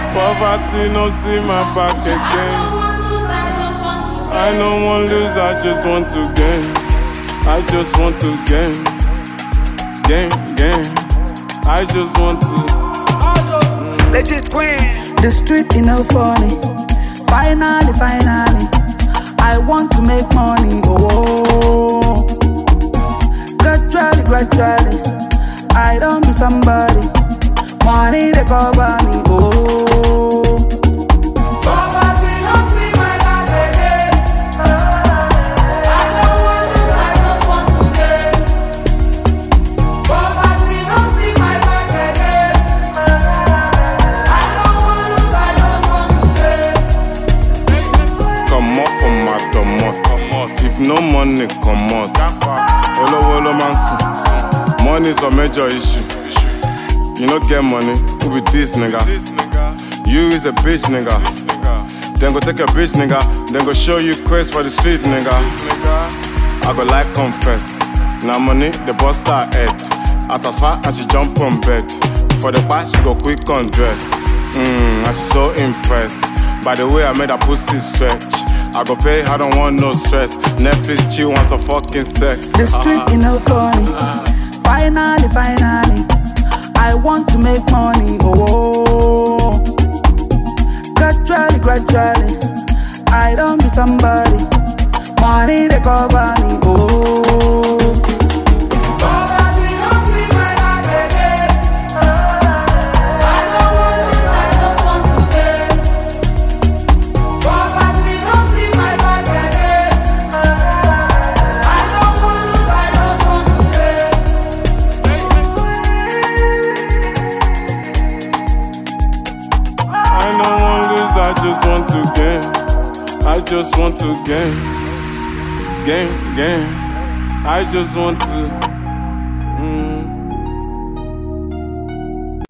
Poverty no see my back again. I don't want to lose, I just want to gain. I just want to gain. Gain. I just want to. Legit queen. The street is no funny. Finally, I want to make money. Oh, gradually, I don't be somebody. Money they cover me. Oh, poverty don't see my back again. I don't want to lose, I just want to gain. Poverty don't see my back again. I don't want to lose, I just want to gain. Come up from my domot. If no money, come out. Olo man, money is a major issue. You don't get money, who be this nigga? You is a bitch nigga. Then go take a bitch nigga. Then go show you craze for the street nigga. I go like confess. Now money, the bust her head. At as far as she jump on bed. For the part, she go quick undress. And she so impressed by the way I made her pussy stretch. I go pay, I don't want no stress. Netflix chill, want some fucking sex. The street is no funny. Finally, I want to make money. Oh, gradually, I don't be somebody. Money they cover me. Oh, Poverty don't see my back again. I don't want to lose, I just want to gain. Poverty don't see my back again. I don't want to lose, I just want to gain. I don't want to lose, I just want to gain. I just want to gain. Gain. I just want to.